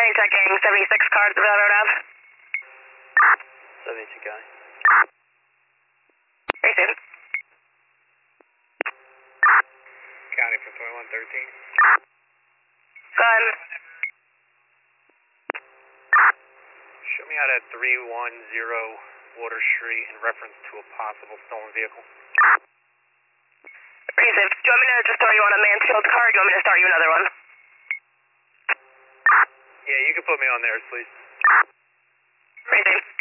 County checking 76 cars of Railroad Ave. 72 County. Receive. County for 2113. Go ahead. Show me out at 310 Water Street in reference to a possible stolen vehicle. Receive. Do you want me to just throw you on a Mansfield car, or do you want me to start you another one? Yeah, you can put me on theirs, please. Receive.